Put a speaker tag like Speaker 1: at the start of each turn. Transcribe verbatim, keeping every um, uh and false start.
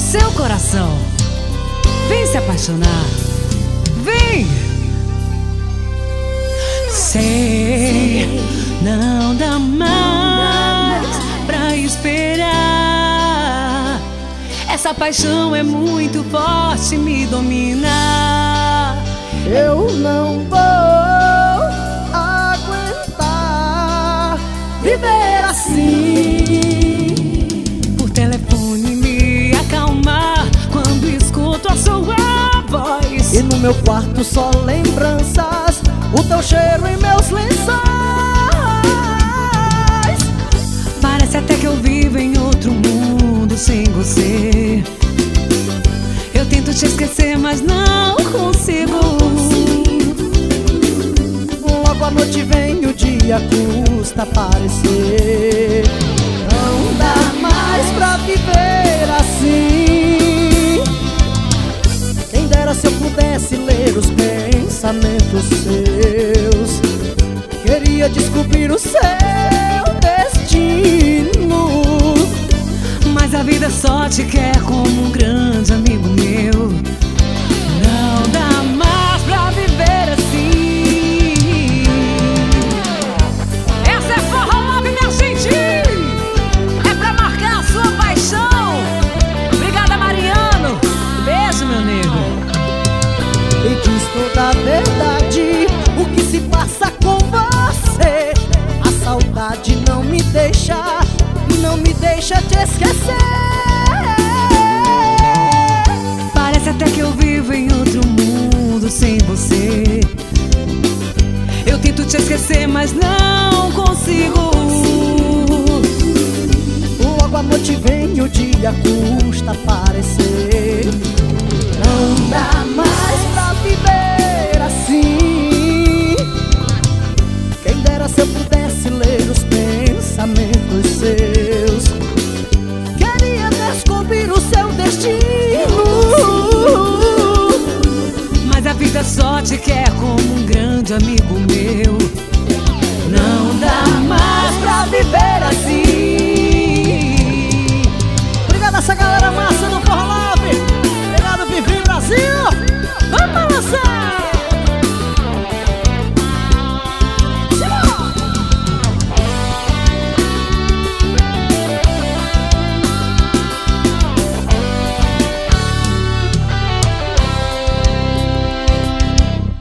Speaker 1: seu coração. Vem se apaixonar, vem. Sei, não dá mais pra esperar. Essa paixão é muito forte, me domina.
Speaker 2: Eu não vou aguentar viver assim.
Speaker 1: Por telefone me acalmar quando escuto a sua voz.
Speaker 2: E no meu quarto só lembranças, o teu cheiro em meus lençóis.
Speaker 1: Parece até que eu vivo em outro mundo sem você. Eu tento te esquecer, mas não consigo.
Speaker 2: Logo à noite vem o dia, custa aparecer. Não dá mais pra viver assim. Quem dera se eu pudesse ler os pensamentos seus. Queria descobrir o seu destino.
Speaker 1: Mas a vida só te quer como um grande amigo meu. Não dá mais pra viver assim. Essa é Forró Love, minha gente. É pra marcar a sua paixão. Obrigada, Mariano. Beijo, meu nego.
Speaker 2: E diz toda a verdade, o que se passa com você. A saudade não me deixa, não me deixa te esquecer.
Speaker 1: Parece até que eu vivo em outro mundo sem você. Eu tento te esquecer, mas não consigo.
Speaker 2: Logo à noite vem o dia, custa aparecer. Não dá mais pra viver assim. Quem dera se eu pudesse ler os pensamentos seus. Queria descobrir o seu destino.
Speaker 1: Mas a vida só te quer como um grande amigo